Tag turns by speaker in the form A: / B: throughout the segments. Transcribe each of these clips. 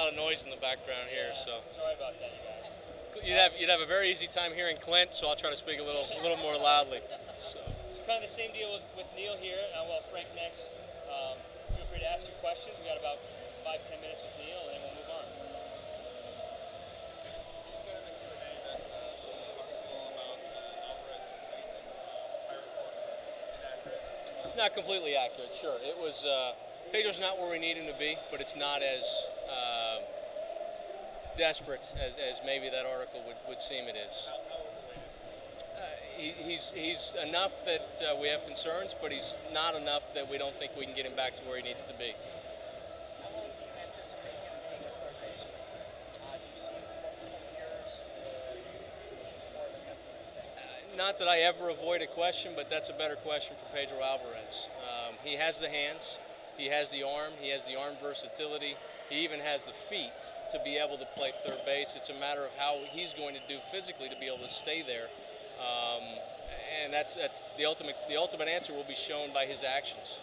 A: of noise in the background here, so
B: Sorry about that, you guys.
A: you'd have a very easy time hearing Clint, so I'll try to speak a little more loudly. So.
B: It's kind of the same deal with Neil here. Frank next. Feel free to ask your questions. We got about 5-10 minutes with Neil, and then we'll move on.
C: You said in the Q&A that the article about Alvarez's weight that Pirate Report was inaccurate.
A: Not completely accurate, sure. It was Pedro's not where we need him to be, but it's not as desperate as maybe that article would seem it is.
C: How overweight is he?
A: He's enough that we have concerns, but he's not enough that we don't think we can get him back to where he needs to be.
D: How long do you anticipate him being a third baseman? Do you see multiple years or more of a temporary thing?
A: Not that I ever avoid a question, but that's a better question for Pedro Alvarez. He has the hands, he has the arm, he has the arm versatility, he even has the feet to be able to play third base. It's a matter of how he's going to do physically to be able to stay there. And that's the ultimate answer will be shown by his actions.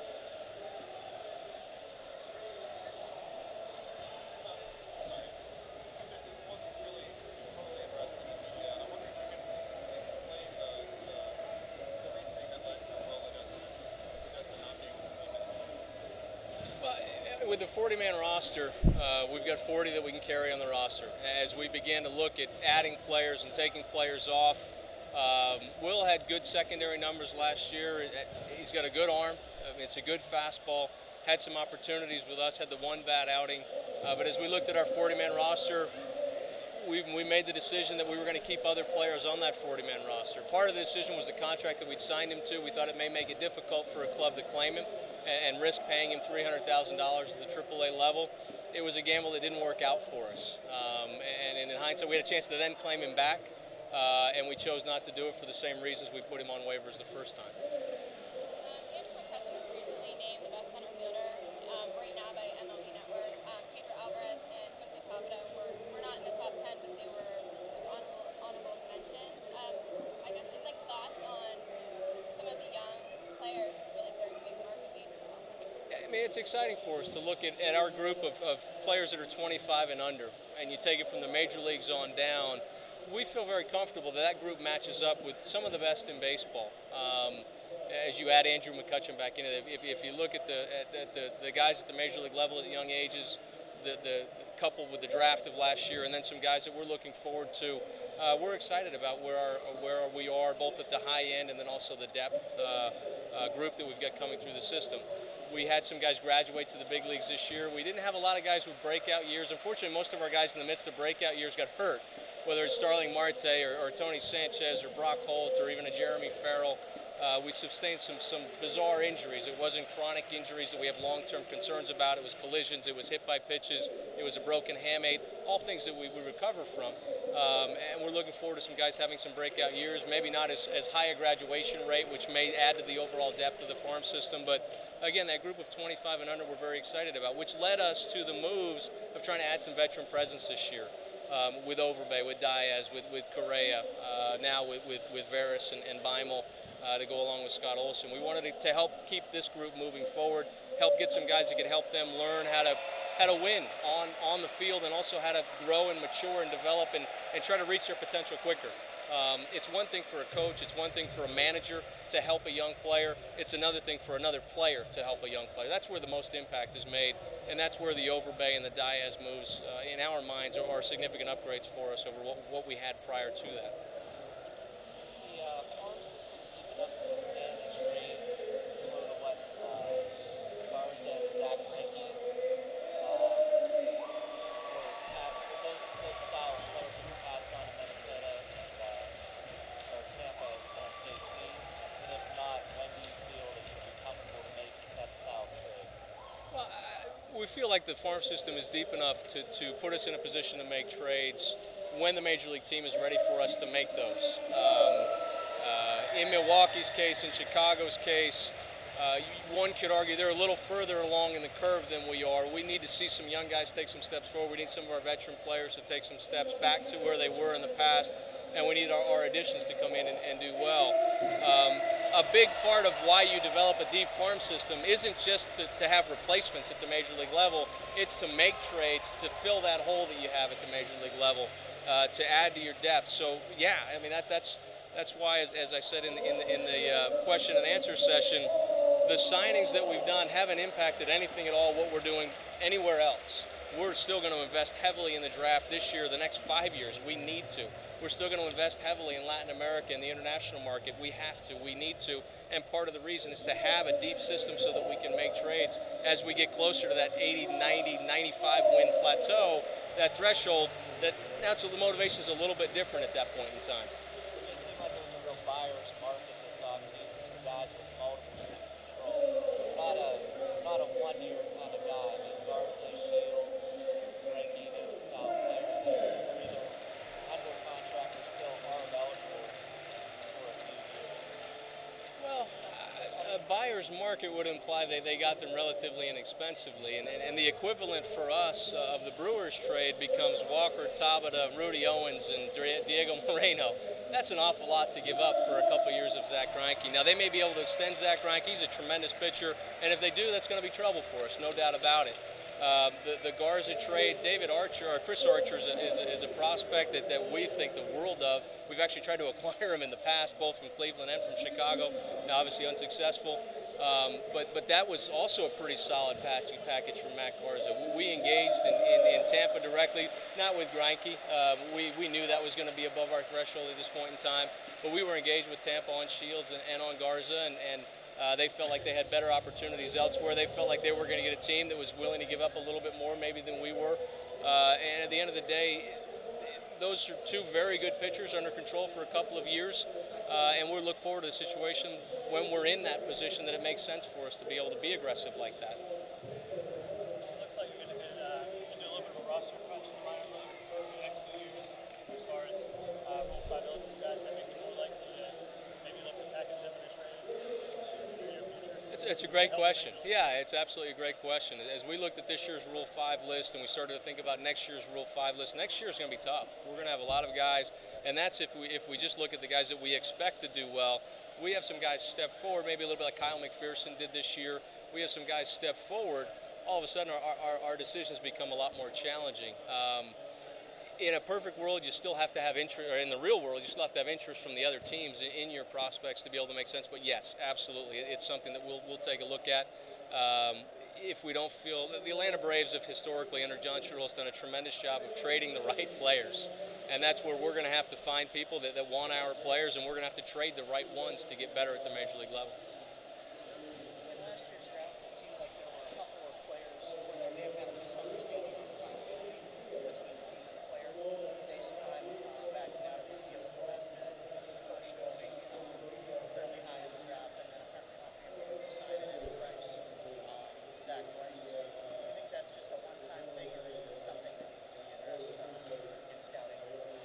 A: With the 40-man roster, we've got 40 that we can carry on the roster. As we begin to look at adding players and taking players off, Will had good secondary numbers last year. He's got a good arm. I mean, it's a good fastball. Had some opportunities with us, had the one bad outing. But as we looked at our 40-man roster, we made the decision that we were going to keep other players on that 40-man roster. Part of the decision was the contract that we'd signed him to. We thought it may make it difficult for a club to claim him and risk paying him $300,000 at the AAA level. It was a gamble that didn't work out for us. And in hindsight, we had a chance to then claim him back, and we chose not to do it for the same reasons we put him on waivers the first time.
E: Andrew McCutchen was recently named the best center fielder right now by MLB Network. Pedro Alvarez and Jose Tabata were not in the top 10, but they were honorable mentions. I guess just like thoughts on just some of the young players just really starting to make a mark in baseball.
A: I mean, it's exciting for us to look at our group of players that are 25 and under, and you take it from the major leagues on down. We feel very comfortable that group matches up with some of the best in baseball. As you add Andrew McCutchen back into it, if you look at the guys at the major league level at young ages, the coupled with the draft of last year, and then some guys that we're looking forward to, we're excited about where we are, both at the high end and then also the depth group that we've got coming through the system. We had some guys graduate to the big leagues this year. We didn't have a lot of guys with breakout years. Unfortunately, most of our guys in the midst of breakout years got hurt, whether it's Starling Marte or Tony Sanchez or Brock Holt or even a Jeremy Farrell. We sustained some bizarre injuries. It wasn't chronic injuries that we have long-term concerns about. It was collisions. It was hit by pitches. It was a broken hamate. All things that we recover from. And we're looking forward to some guys having some breakout years. Maybe not as high a graduation rate, which may add to the overall depth of the farm system. But again, that group of 25 and under we're very excited about, which led us to the moves of trying to add some veteran presence this year. With Overbay, with Diaz, with Correa, now with Veras and Beimel. To go along with Scott Olson. We wanted to help keep this group moving forward, help get some guys that could help them learn how to win on the field and also how to grow and mature and develop and try to reach their potential quicker. It's one thing for a coach, it's one thing for a manager to help a young player, it's another thing for another player to help a young player. That's where the most impact is made, and that's where the Overbay and the Diaz moves, in our minds, are significant upgrades for us over what we had prior to that. We feel like the farm system is deep enough to put us in a position to make trades when the major league team is ready for us to make those. In Milwaukee's case, in Chicago's case, one could argue they're a little further along in the curve than we are. We need to see some young guys take some steps forward. We need some of our veteran players to take some steps back to where they were in the past, and we need our additions to come in and do well. a big part of why you develop a deep farm system isn't just to have replacements at the major league level. It's to make trades to fill that hole that you have at the major league level, to add to your depth. So yeah, I mean that's why, as I said in the question and answer session, the signings that we've done haven't impacted anything at all what we're doing anywhere else. We're still going to invest heavily in the draft this year, the next 5 years. We need to. We're still going to invest heavily in Latin America and the international market. We have to. We need to. And part of the reason is to have a deep system so that we can make trades as we get closer to that 80, 90, 95 win plateau, that threshold. That's the motivation is a little bit different at that point in time.
D: It just seemed like it was a real buyer's market this offseason for guys with multiple years of control. Not a one-year kind of guy. I mean, Garza, Shields, Greinke, those style players that are either under contract or still are eligible for a few years.
A: Well, a buyer's market would imply they got them relatively inexpensively, and the equivalent for us of the Brewers trade becomes Walker, Tabata, Rudy Owens, and Diego Moreno. That's an awful lot to give up for a couple years of Zach Greinke. Now, they may be able to extend Zach Greinke. He's a tremendous pitcher, and if they do, that's going to be trouble for us, no doubt about it. The Garza trade, David Archer, or Chris Archer is a prospect that we think the world of. We've actually tried to acquire him in the past, both from Cleveland and from Chicago. Now, obviously unsuccessful. But that was also a pretty solid package from Matt Garza. We engaged in Tampa directly, not with Greinke. We knew that was going to be above our threshold at this point in time, but we were engaged with Tampa on Shields and on Garza, and they felt like they had better opportunities elsewhere. They felt like they were going to get a team that was willing to give up a little bit more maybe than we were. And at the end of the day, those are two very good pitchers under control for a couple of years. And we look forward to a situation when we're in that position that it makes sense for us to be able to be aggressive like that.
B: It looks like you're going to do a little bit of a roster crunch in the minor leagues in the next few years as far as Rule 5 eligible guys that make it more likely to maybe look to package them in a trade in the near future.
A: It's a great question. Yeah, it's absolutely a great question. As we looked at this year's Rule 5 list and we started to think about next year's Rule 5 list, next year is going to be tough. We're going to have a lot of guys, and that's if we just look at the guys that we expect to do well. We have some guys step forward, maybe a little bit like Kyle McPherson did this year. We have some guys step forward. All of a sudden, our decisions become a lot more challenging. In a perfect world, you still have to have interest, or in the real world, you still have to have interest from the other teams in your prospects to be able to make sense. But yes, absolutely, it's something that we'll take a look at. If we don't feel the Atlanta Braves have historically under John Schuerholz done a tremendous job of trading the right players, and that's where we're going to have to find people that want our players, and we're going to have to trade the right ones to get better at the major league level.
D: In last year's draft, it seemed like there were a couple of players where there may have been a misunderstanding on signability between the team and the player. Based on backing out of his deal at the last minute, Hirsch going fairly high in the draft, and then apparently not being able to sign it at a price. Zach Weiss, do you think that's just a one-time thing, or is this something that needs to be addressed in scouting?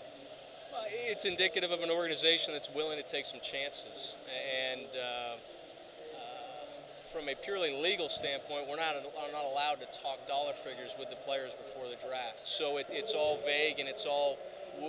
A: It's indicative of an organization that's willing to take some chances, and from a purely legal standpoint, we're not allowed to talk dollar figures with the players before the draft. So it's all vague, and it's all,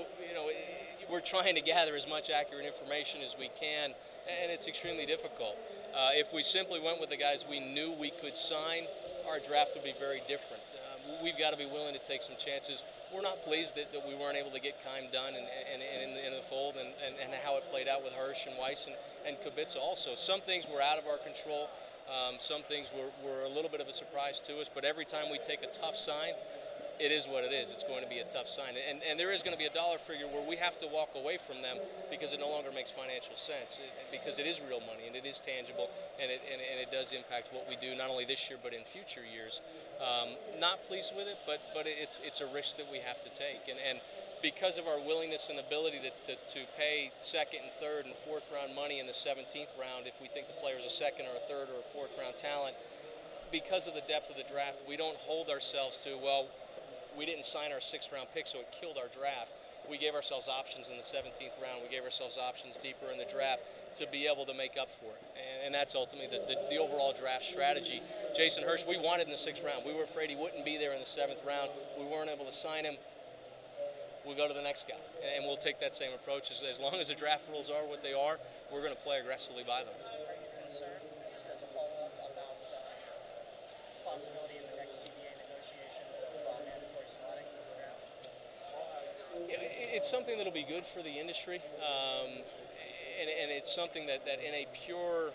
A: we're trying to gather as much accurate information as we can, and it's extremely difficult. If we simply went with the guys we knew we could sign, our draft would be very different. We've got to be willing to take some chances. We're not pleased that we weren't able to get Keim done and in the fold, and how it played out with Hirsch and Weiss and Kubica also. Some things were out of our control. Some things were a little bit of a surprise to us, but every time we take a tough sign, it is what it is. It's going to be a tough sign. And there is going to be a dollar figure where we have to walk away from them because it no longer makes financial sense, because it is real money and it is tangible, and it does impact what we do not only this year but in future years. Not pleased with it, but it's a risk that we have to take. And because of our willingness and ability to pay second and third and fourth round money in the 17th round if we think the player's a second or a third or a fourth round talent, because of the depth of the draft, we don't hold ourselves to, well, we didn't sign our 6th round pick, so it killed our draft. We gave ourselves options in the 17th round. We gave ourselves options deeper in the draft to be able to make up for it. And that's ultimately the overall draft strategy. Jason Hirsch, we wanted in the 6th round. We were afraid he wouldn't be there in the 7th round. We weren't able to sign him. We'll go to the next guy. And we'll take that same approach. As long as the draft rules are what they are, we're going to play aggressively by them.
D: concern, and just as a follow-up, about possibility in the next CBA negotiations of mandatory slotting for the draft?
A: It's something that'll be good for the industry, and it's something that in a pure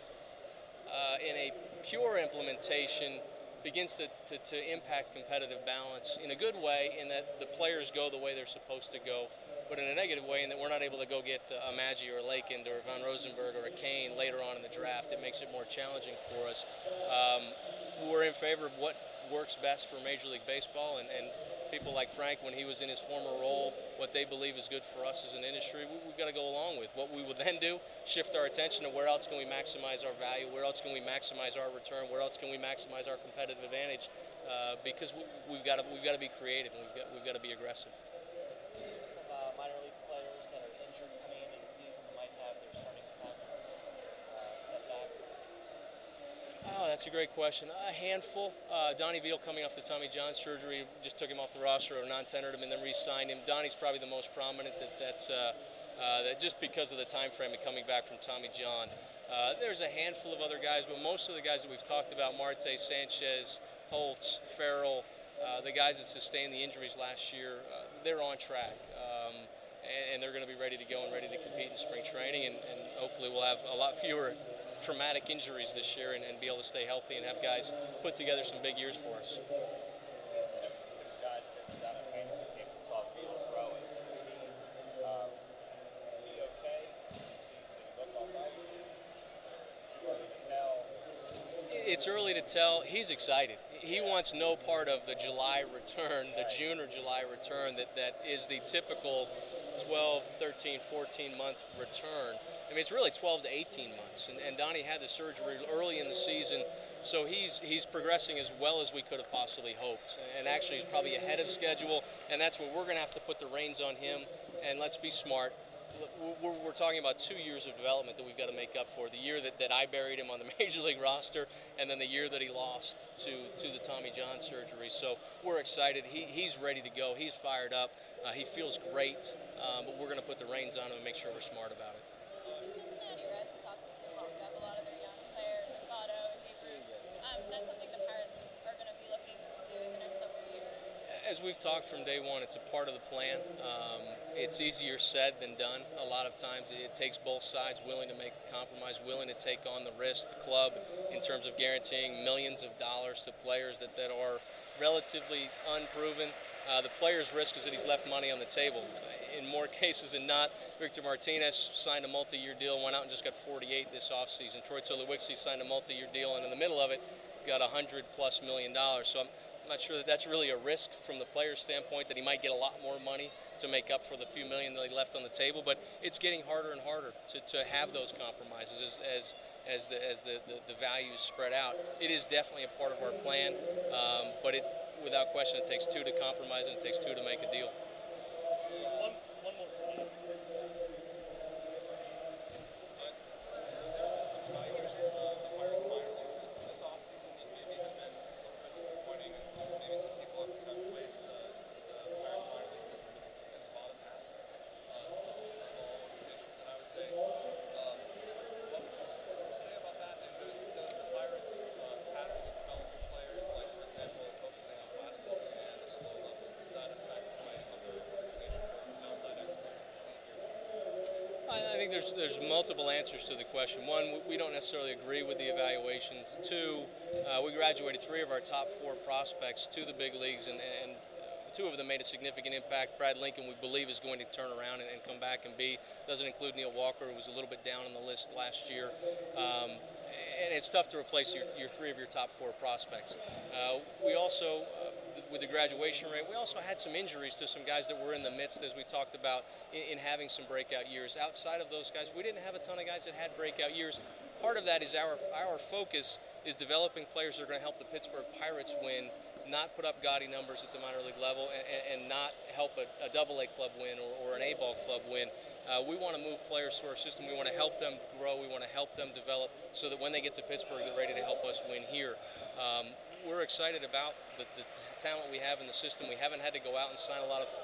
A: implementation begins to impact competitive balance in a good way, in that the players go the way they're supposed to go, but in a negative way in that we're not able to go get a Maggi or a Lakeland or a Van Rosenberg or a Kane later on in the draft. It makes it more challenging for us. We're in favor of what works best for Major League Baseball, and people like Frank, when he was in his former role, what they believe is good for us as an industry, we've got to go along with. What we will then do, shift our attention to where else can we maximize our value, where else can we maximize our return, where else can we maximize our competitive advantage, because we've got to be creative, and we've got to be aggressive.
F: Some minor league players that are injured coming into the season that might have their starting assignments set back?
A: Oh, that's a great question. A handful. Donnie Veal, coming off the Tommy John surgery, just took him off the roster or non-tendered him and then re-signed him. Donnie's probably the most prominent that just because of the time frame of coming back from Tommy John. There's a handful of other guys, but most of the guys that we've talked about, Marte, Sanchez, Holtz, Farrell, the guys that sustained the injuries last year, they're on track. And they're going to be ready to go and ready to compete in spring training, and hopefully we'll have a lot fewer traumatic injuries this year and be able to stay healthy and have guys put together some big years for us.
C: Some guys that are down at fantasy camp and saw Veal throw it. Is he okay? Did he look all right? Is it too early to tell?
A: It's early to tell. He's excited. He wants no part of the July return, the June or July return that is the typical 12, 13, 14-month return. I mean, it's really 12 to 18 months, and Donnie had the surgery early in the season, so he's progressing as well as we could have possibly hoped, and actually he's probably ahead of schedule, and that's what we're going to have to put the reins on him, and let's be smart. We're talking about 2 years of development that we've got to make up for. The year that I buried him on the Major League roster, and then the year that he lost to the Tommy John surgery. So we're excited. He's ready to go. He's fired up. He feels great, but we're going to put the reins on him and make sure we're smart about it.
E: The Cincinnati Reds this offseason locked up a lot of their young players, and Votto and Jay Bruce. That's something the Pirates are going to be looking to do in the next several years.
A: As we've talked from day one, it's a part of the plan. It's easier said than done. A lot of times it takes both sides willing to make the compromise, willing to take on the risk, the club, in terms of guaranteeing millions of dollars to players that are relatively unproven. The player's risk is that he's left money on the table. In more cases than not, Victor Martinez signed a multi-year deal, went out and just got 48 this offseason. Troy Tulowitzki signed a multi-year deal, and in the middle of it, got $100+ million. So I'm not sure that that's really a risk from the player's standpoint, that he might get a lot more money to make up for the few million that he left on the table. But it's getting harder and harder to have those compromises as the values spread out. It is definitely a part of our plan, but without question, it takes two to compromise and it takes two to make a deal.
B: One more for you.
C: Has there been some evaluations of the Pirates minor league system this offseason that maybe have been a little bit disappointing, and maybe some people have kind of placed the Pirates minor league system at the bottom half of all organizations? And I would say, what would you say about that? And does the Pirates' patterns of developing players, like for example, focusing on fastball command at low levels, does that affect the way other organizations or outside experts perceive your system?
A: I think there's multiple answers to the question. One, we don't necessarily agree with the evaluations. Two, we graduated 3 of our top 4 prospects to the big leagues, and 2 of them made a significant impact. Brad Lincoln, we believe, is going to turn around and come back and doesn't include Neil Walker, who was a little bit down on the list last year. And it's tough to replace your 3 of your top 4 prospects. We also, with the graduation rate, we also had some injuries to some guys that were in the midst, as we talked about, in having some breakout years. Outside of those guys, we didn't have a ton of guys that had breakout years. Part of that is our focus is developing players that are going to help the Pittsburgh Pirates win, not put up gaudy numbers at the minor league level, and not help a AA club win or an A-ball club win. We want to move players through our system. We want to help them grow. We want to help them develop so that when they get to Pittsburgh, they're ready to help us win here. We're excited about the talent we have in the system. We haven't had to go out and sign a lot of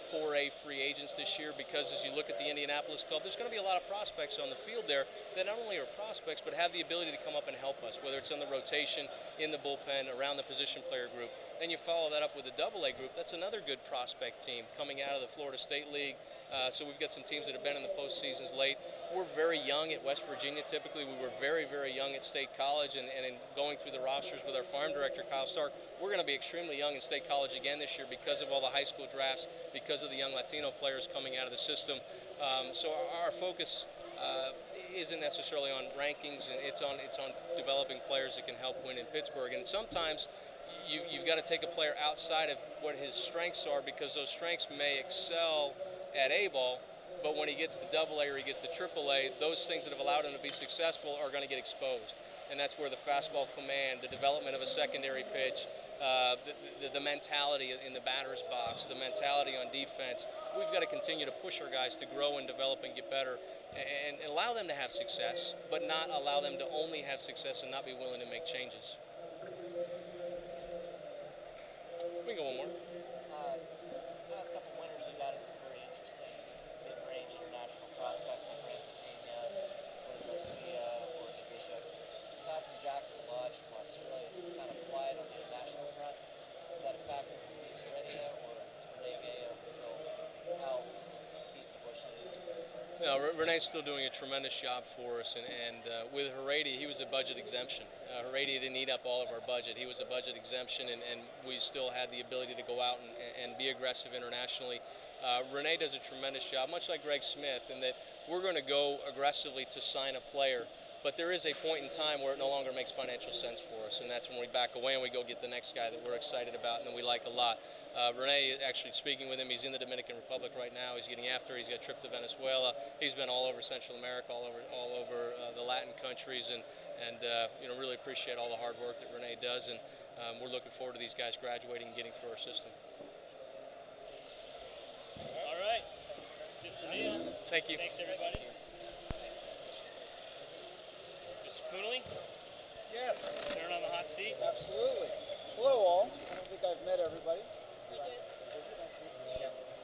A: 4A free agents this year because as you look at the Indianapolis Club, there's going to be a lot of prospects on the field there that not only are prospects but have the ability to come up and help us, whether it's on the rotation, in the bullpen, around the position player group. Then you follow that up with the AA group. That's another good prospect team coming out of the Florida State League. So we've got some teams that have been in the postseasons late. We're very young at West Virginia. Typically, we were very, very young at State College, and in going through the rosters with our farm director, Kyle Stark, we're going to be extremely young in State College again this year because of all the high school drafts, because of the young Latino players coming out of the system. So our focus isn't necessarily on rankings, and it's on developing players that can help win in Pittsburgh. And sometimes you've got to take a player outside of what his strengths are because those strengths may excel at A-ball, but when he gets to AA or he gets to AAA, those things that have allowed him to be successful are going to get exposed. And that's where the fastball command, the development of a secondary pitch, the mentality in the batter's box, the mentality on defense, we've got to continue to push our guys to grow and develop and get better and allow them to have success, but not allow them to only have success and not be willing to make changes. We can go one more.
F: Last couple winters, we've added some very interesting mid-range international prospects like Ramsey Pena, Jordan Garcia, Jorge Bishop. Aside from Jackson Lodge from Australia, it's been kind of quiet on the international front. Is that a factor for Luis Heredia, or is Rene Gallo still out beating the bushes?
A: No, Rene's still doing a tremendous job for us, and with Heredia, he was a budget exemption. Heredia didn't eat up all of our budget. He was a budget exemption, and we still had the ability to go out and be aggressive internationally. Rene does a tremendous job, much like Greg Smith, in that we're going to go aggressively to sign a player, but there is a point in time where it no longer makes financial sense for us, and that's when we back away and we go get the next guy that we're excited about and that we like a lot. Rene, actually speaking with him, he's in the Dominican Republic right now. He's getting after. He's got a trip to Venezuela. He's been all over Central America, all over the Latin countries, and really appreciate all the hard work that Rene does, and we're looking forward to these guys graduating and getting through our system.
B: All right. That's it for me.
A: Thank you.
B: Thanks, everybody. Mr. Coonley,
G: Yes,
B: turn on the hot seat.
G: absolutely. Hello all. I don't think I've met everybody.
E: We did.